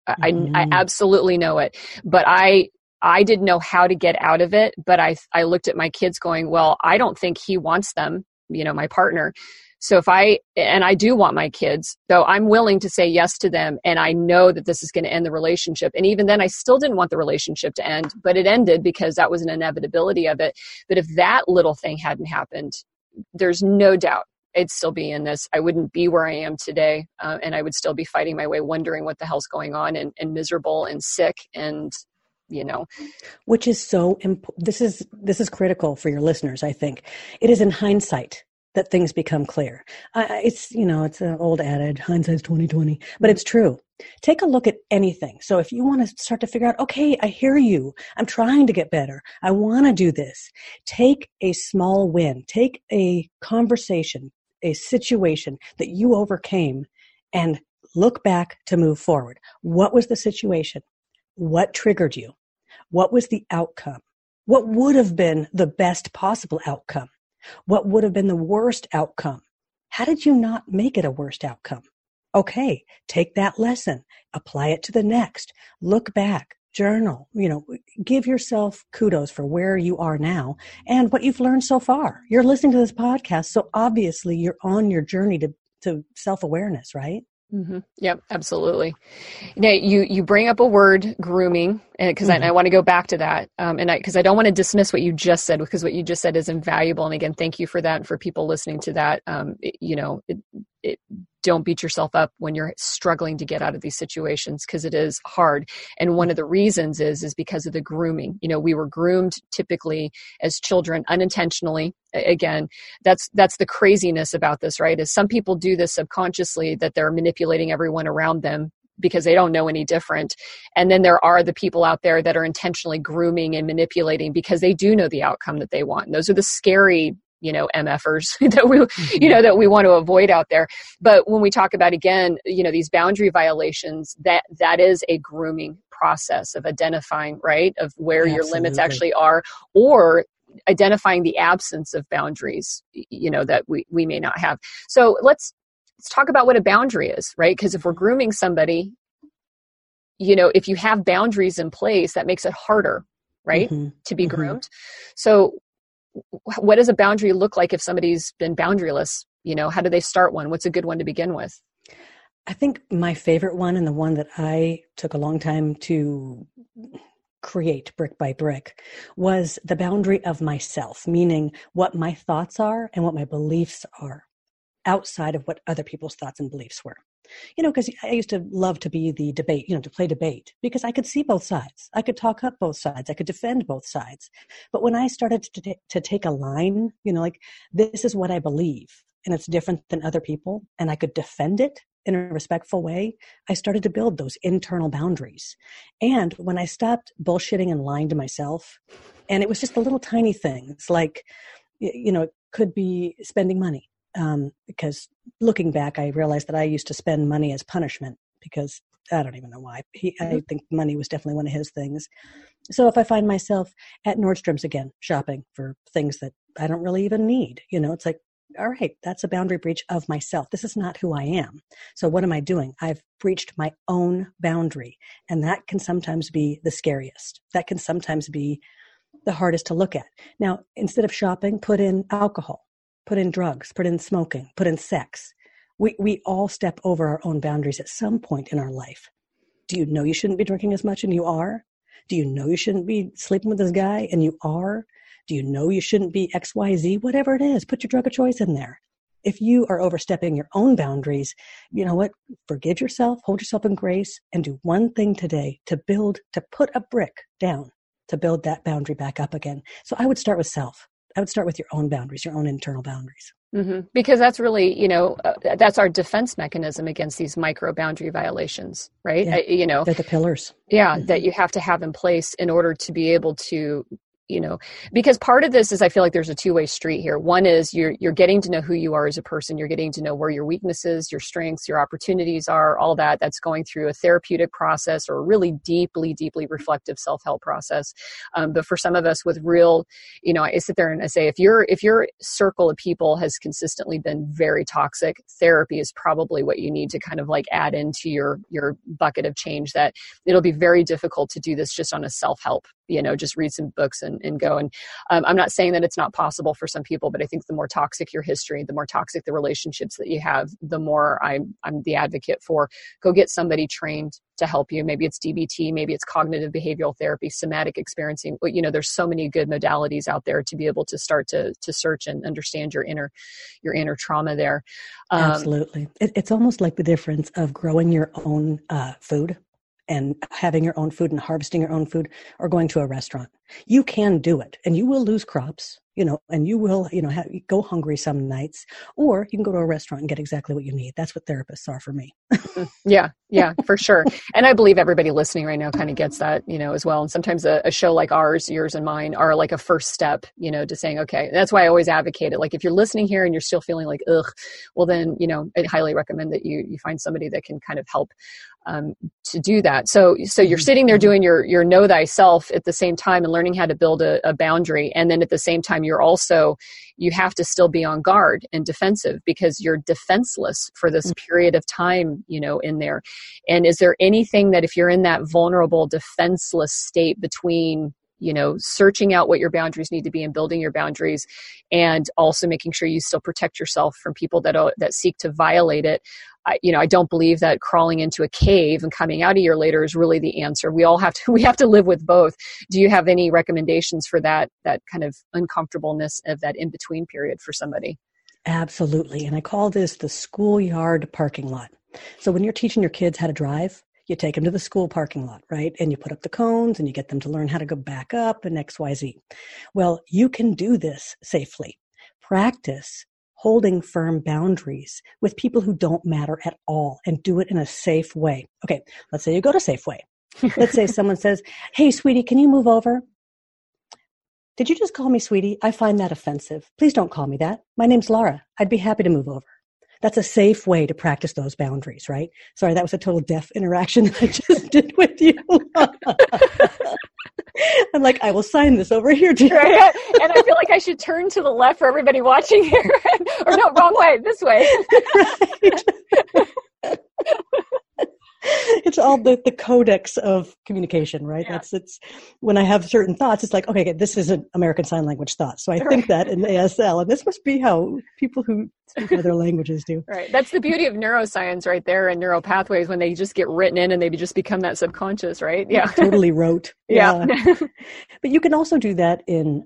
I absolutely know it, but I didn't know how to get out of it. But I looked at my kids going, well, I don't think he wants them, my partner. So I do want my kids, so I'm willing to say yes to them. And I know that this is going to end the relationship. And even then I still didn't want the relationship to end, but it ended because that was an inevitability of it. But if that little thing hadn't happened, there's no doubt I'd still be in this. I wouldn't be where I am today. And I would still be fighting my way, wondering what the hell's going on, and miserable and sick. And, which is so this is critical for your listeners. I think it is in hindsight that things become clear. It's an old adage, hindsight's 20/20, but it's true. Take a look at anything. So if you want to start to figure out, okay, I hear you. I'm trying to get better. I want to do this. Take a small win. Take a conversation, a situation that you overcame, and look back to move forward. What was the situation? What triggered you? What was the outcome? What would have been the best possible outcome? What would have been the worst outcome? How did you not make it a worst outcome? Okay, take that lesson, apply it to the next, look back, journal, give yourself kudos for where you are now and what you've learned so far. You're listening to this podcast, so obviously you're on your journey to self-awareness, right? Mm-hmm. Yep, absolutely. Now, you bring up a word, grooming, because I want to go back to that, because I don't want to dismiss what you just said, because what you just said is invaluable. And again, thank you for that, and for people listening to that. Don't beat yourself up when you're struggling to get out of these situations, because it is hard. And one of the reasons is because of the grooming. We were groomed typically as children unintentionally. Again, that's the craziness about this, right? Is some people do this subconsciously, that they're manipulating everyone around them because they don't know any different. And then there are the people out there that are intentionally grooming and manipulating because they do know the outcome that they want. And those are the scary MFers that we want to avoid out there. But when we talk about, again, these boundary violations, that is a grooming process of identifying, right, of where your limits actually are, or identifying the absence of boundaries, that we may not have. So let's talk about what a boundary is, right? Because if we're grooming somebody, if you have boundaries in place, that makes it harder, right, to be groomed. So what does a boundary look like if somebody's been boundaryless? How do they start one? What's a good one to begin with? I think my favorite one, and the one that I took a long time to create brick by brick, was the boundary of myself, meaning what my thoughts are and what my beliefs are outside of what other people's thoughts and beliefs were. Because I used to love to be the debate, to play debate, because I could see both sides. I could talk up both sides. I could defend both sides. But when I started to take a line, like, this is what I believe, and it's different than other people, and I could defend it in a respectful way, I started to build those internal boundaries. And when I stopped bullshitting and lying to myself, and it was just the little tiny things, like, it could be spending money. Because looking back, I realized that I used to spend money as punishment, because I don't even know why. I think money was definitely one of his things. So if I find myself at Nordstrom's again, shopping for things that I don't really even need, it's like, all right, that's a boundary breach of myself. This is not who I am. So what am I doing? I've breached my own boundary. And that can sometimes be the scariest. That can sometimes be the hardest to look at. Now, instead of shopping, put in alcohol. Put in drugs, put in smoking, put in sex. We all step over our own boundaries at some point in our life. Do you know you shouldn't be drinking as much and you are? Do you know you shouldn't be sleeping with this guy and you are? Do you know you shouldn't be XYZ? Whatever it is, put your drug of choice in there. If you are overstepping your own boundaries, you know what? Forgive yourself, hold yourself in grace, and do one thing today to put a brick down to build that boundary back up again. So I would start with self. I would start with your own boundaries, your own internal boundaries. Mm-hmm. Because that's really, that's our defense mechanism against these micro boundary violations, right? Yeah. They're the pillars. Yeah, that you have to have in place in order to be able to because part of this is, I feel like there's a two-way street here. One is you're getting to know who you are as a person. You're getting to know where your weaknesses, your strengths, your opportunities are, all that. That's going through a therapeutic process or a really deeply, deeply reflective self-help process. But for some of us with real, I sit there and I say, if your circle of people has consistently been very toxic, therapy is probably what you need to kind of like add into your bucket of change. That it'll be very difficult to do this just on a self-help, just read some books and go. And I'm not saying that it's not possible for some people, but I think the more toxic your history, the more toxic the relationships that you have, the more I'm the advocate for go get somebody trained to help you. Maybe it's DBT, maybe it's cognitive behavioral therapy, somatic experiencing. There's so many good modalities out there to be able to start to search and understand your inner trauma there. Absolutely. It's almost like the difference of growing your own food and having your own food and harvesting your own food, or going to a restaurant. You can do it, and you will lose crops, and you will, go hungry some nights, or you can go to a restaurant and get exactly what you need. That's what therapists are for me. Yeah, for sure. And I believe everybody listening right now kind of gets that, as well. And sometimes a show like ours, yours and mine, are like a first step, to saying, okay, that's why I always advocate it. Like if you're listening here and you're still feeling like, ugh, well then, I highly recommend that you find somebody that can kind of help to do that. So you're sitting there doing your know thyself at the same time and learning how to build a boundary. And then at the same time, you have to still be on guard and defensive because you're defenseless for this period of time, in there. And is there anything that if you're in that vulnerable, defenseless state between searching out what your boundaries need to be and building your boundaries, and also making sure you still protect yourself from people that seek to violate it? I don't believe that crawling into a cave and coming out a year later is really the answer. We have to live with both. Do you have any recommendations for that kind of uncomfortableness of that in-between period for somebody? Absolutely. And I call this the schoolyard parking lot. So when you're teaching your kids how to drive, you take them to the school parking lot, right? And you put up the cones and you get them to learn how to go back up and XYZ. Well, you can do this safely. Practice holding firm boundaries with people who don't matter at all, and do it in a safe way. Okay, let's say you go to Safeway. Let's say someone says, "Hey, sweetie, can you move over?" "Did you just call me sweetie? I find that offensive. Please don't call me that. My name's Laura. I'd be happy to move over." That's a safe way to practice those boundaries, right? Sorry, that was a total deaf interaction that I just did with you. I'm like, I will sign this over here, dear. Right? And I feel like I should turn to the left for everybody watching here. Or no, wrong way, this way. Right. It's all the codex of communication, right? Yeah. It's when I have certain thoughts, it's like, okay, this is an American Sign Language thought. So I think that in ASL, and this must be how people who speak other languages do. Right. That's the beauty of neuroscience right there, and neural pathways, when they just get written in and they just become that subconscious, right? Yeah. Totally rote. Yeah. But you can also do that in,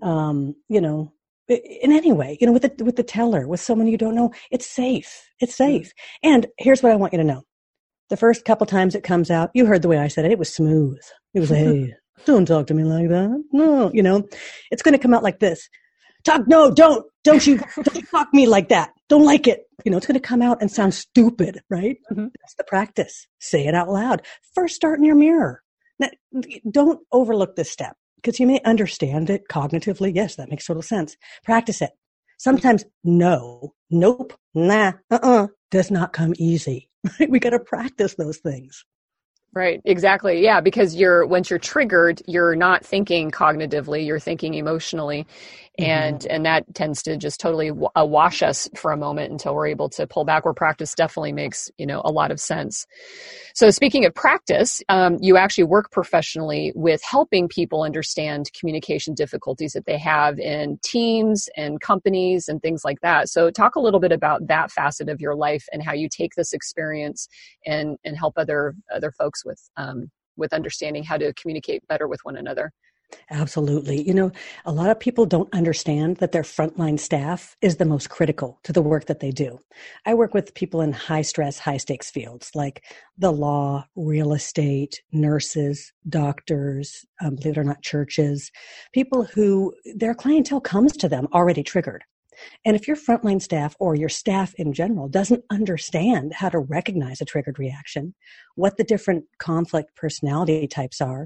in any way, with the teller, with someone you don't know. It's safe. It's safe. And here's what I want you to know. The first couple times it comes out, you heard the way I said it. It was smooth. It was, "Hey, don't talk to me like that." No, it's going to come out like this. Don't you talk me like that. Don't like it. It's going to come out and sound stupid, right? Mm-hmm. That's the practice. Say it out loud. First, start in your mirror. Now, don't overlook this step, because you may understand it cognitively. Yes, that makes total sense. Practice it. Sometimes no, nope, nah, does not come easy. Right? We got to practice those things. Right. Exactly. Yeah. Because once you're triggered, you're not thinking cognitively, you're thinking emotionally. And that tends to just totally wash us for a moment until we're able to pull back, where practice definitely makes, a lot of sense. So speaking of practice, you actually work professionally with helping people understand communication difficulties that they have in teams and companies and things like that. So talk a little bit about that facet of your life and how you take this experience and help other folks with understanding how to communicate better with one another. Absolutely. A lot of people don't understand that their frontline staff is the most critical to the work that they do. I work with people in high stress, high stakes fields like the law, real estate, nurses, doctors, believe it or not, churches, people who their clientele comes to them already triggered. And if your frontline staff or your staff in general doesn't understand how to recognize a triggered reaction, what the different conflict personality types are,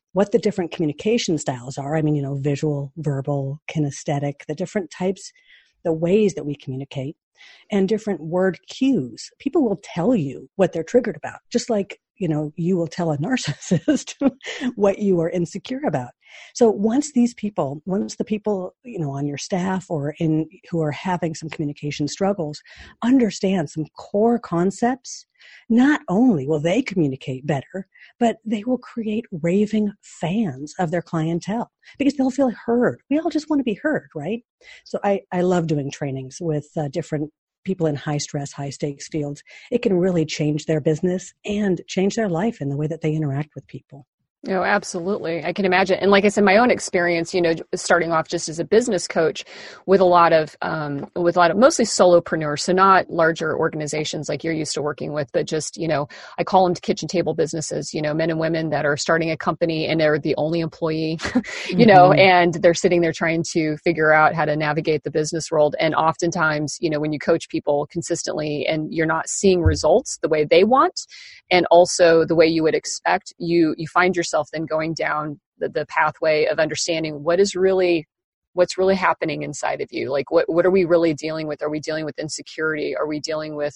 what the different communication styles are. I mean, visual, verbal, kinesthetic, the different types, the ways that we communicate, and different word cues. People will tell you what they're triggered about, just like, you will tell a narcissist what you are insecure about. So once the people, on your staff or who are having some communication struggles understand some core concepts, not only will they communicate better, but they will create raving fans of their clientele because they'll feel heard. We all just want to be heard, right? So I love doing trainings with different people in high stress, high stakes fields. It can really change their business and change their life in the way that they interact with people. Oh, absolutely. I can imagine. And like I said, my own experience, starting off just as a business coach with a lot of mostly solopreneurs. So not larger organizations like you're used to working with, but just, I call them kitchen table businesses, men and women that are starting a company and they're the only employee, and they're sitting there trying to figure out how to navigate the business world. And oftentimes, when you coach people consistently and you're not seeing results the way they want, and also the way you would expect, you find yourself then going down the pathway of understanding what's really happening inside of you. Like what are we really dealing with? Are we dealing with insecurity? Are we dealing with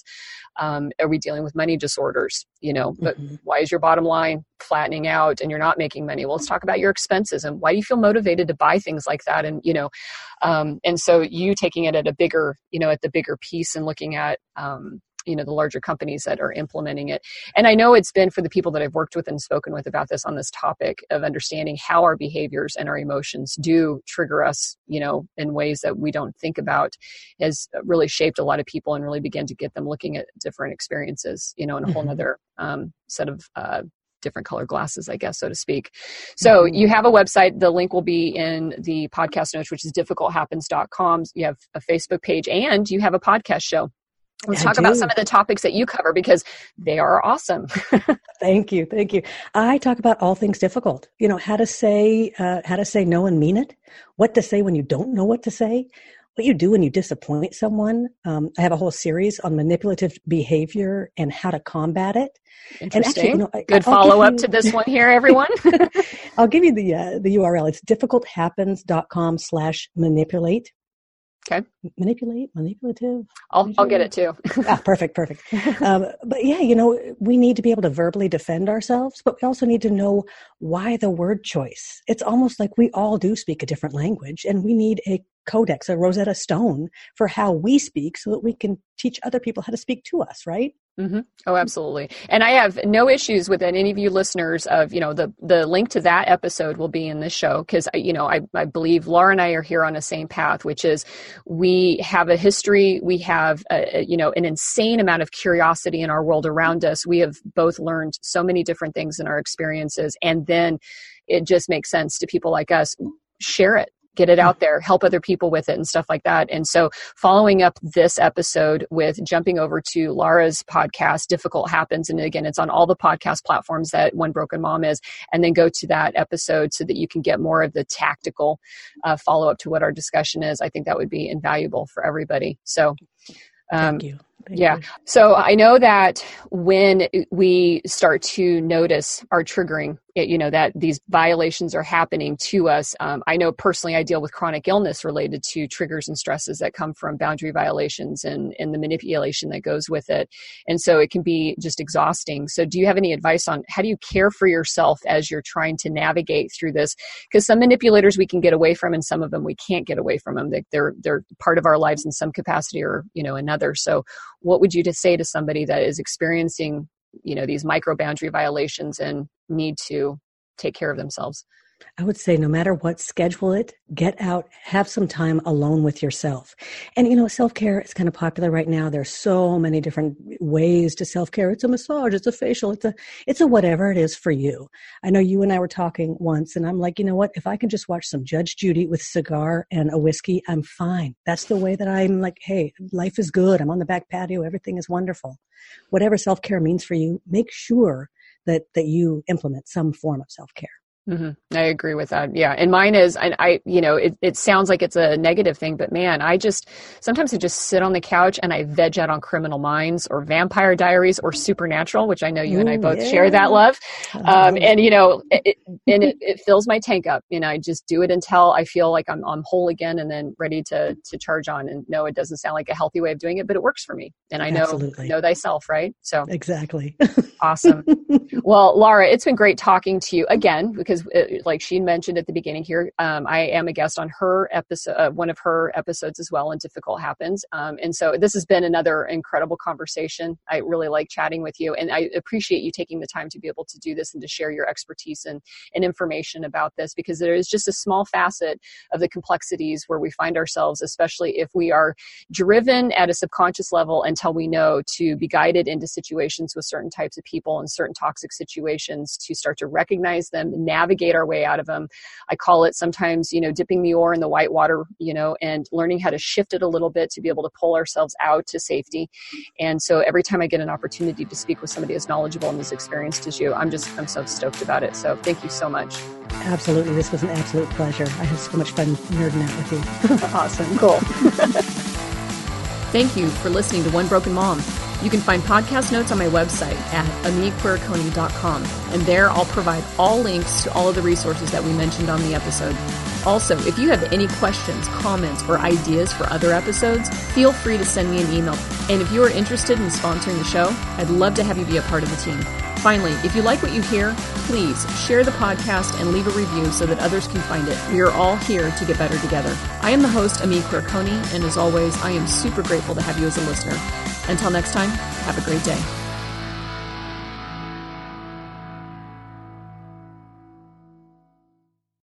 money disorders? But why is your bottom line flattening out and you're not making money? Well, let's talk about your expenses and why do you feel motivated to buy things like that? And, and so you taking it at a bigger, at the bigger piece and looking at, the larger companies that are implementing it. And I know it's been for the people that I've worked with and spoken with about this on this topic of understanding how our behaviors and our emotions do trigger us, in ways that we don't think about, has really shaped a lot of people and really began to get them looking at different experiences, in a whole nother set of different color glasses, I guess, so to speak. So you have a website. The link will be in the podcast notes, which is difficulthappens.com. You have a Facebook page and you have a podcast show. Let's talk about some of the topics that you cover because they are awesome. Thank you. I talk about all things difficult. How to say no and mean it, what to say when you don't know what to say, what you do when you disappoint someone. I have a whole series on manipulative behavior and how to combat it. Interesting. And actually, good follow-up to this one here, everyone. I'll give you the URL. It's difficulthappens.com/manipulate. Okay. Manipulative. I'll get it too. Perfect. But yeah, we need to be able to verbally defend ourselves, but we also need to know why the word choice. It's almost like we all do speak a different language and we need a codex, a Rosetta Stone for how we speak so that we can teach other people how to speak to us, right? Mm-hmm. Oh, absolutely. And I have no issues with any of you listeners of, the link to that episode will be in this show because, I believe Laura and I are here on the same path, which is we have a history. We have, an insane amount of curiosity in our world around us. We have both learned so many different things in our experiences. And then it just makes sense to people like us. Share it. Get it out there, help other people with it and stuff like that. And so following up this episode with jumping over to Laura's podcast, Difficult Happens. And again, it's on all the podcast platforms that One Broken Mom is. And then go to that episode so that you can get more of the tactical follow-up to what our discussion is. I think that would be invaluable for everybody. So thank you. Yeah. So I know that when we start to notice our triggering, that these violations are happening to us. I know personally I deal with chronic illness related to triggers and stresses that come from boundary violations and the manipulation that goes with it. And so it can be just exhausting. So do you have any advice on how do you care for yourself as you're trying to navigate through this? Because some manipulators we can get away from and some of them we can't get away from them. They're part of our lives in some capacity or, another. So what would you say to somebody that is experiencing, these micro boundary violations and need to take care of themselves? I would say no matter what, schedule it, get out, have some time alone with yourself. And, self-care is kind of popular right now. There's so many different ways to self-care. It's a massage, it's a facial, it's a whatever it is for you. I know you and I were talking once and I'm like, you know what? If I can just watch some Judge Judy with a cigar and a whiskey, I'm fine. That's the way that I'm like, hey, life is good. I'm on the back patio. Everything is wonderful. Whatever self-care means for you, make sure that you implement some form of self-care. I agree with that. Yeah. And mine is, and it sounds like it's a negative thing, but man, sometimes I just sit on the couch and I veg out on Criminal Minds or Vampire Diaries or Supernatural, which I know you and I both share that love. It fills my tank up. I just do it until I feel like I'm whole again and then ready to charge on. And no, it doesn't sound like a healthy way of doing it, but it works for me. And I know thyself, right? So exactly. Awesome. Well, Laura, it's been great talking to you again, because like she mentioned at the beginning here, I am a guest on her episode, one of her episodes as well, and Difficult Happens. And so this has been another incredible conversation. I really like chatting with you, and I appreciate you taking the time to be able to do this and to share your expertise and information about this, because there is just a small facet of the complexities where we find ourselves, especially if we are driven at a subconscious level until we know to be guided into situations with certain types of people and certain toxic situations, to start to recognize them, navigate our way out of them. I call it sometimes, dipping the oar in the white water, and learning how to shift it a little bit to be able to pull ourselves out to safety. And so every time I get an opportunity to speak with somebody as knowledgeable and as experienced as you, I'm so stoked about it. So thank you so much. Absolutely. This was an absolute pleasure. I had so much fun nerding out with you. Awesome. Cool. Thank you for listening to One Broken Mom. You can find podcast notes on my website at amiequiriconi.com, and there I'll provide all links to all of the resources that we mentioned on the episode. Also, if you have any questions, comments, or ideas for other episodes, feel free to send me an email. And if you are interested in sponsoring the show, I'd love to have you be a part of the team. Finally, if you like what you hear, please share the podcast and leave a review so that others can find it. We are all here to get better together. I am the host, Amie Quiriconi, and as always, I am super grateful to have you as a listener. Until next time, have a great day.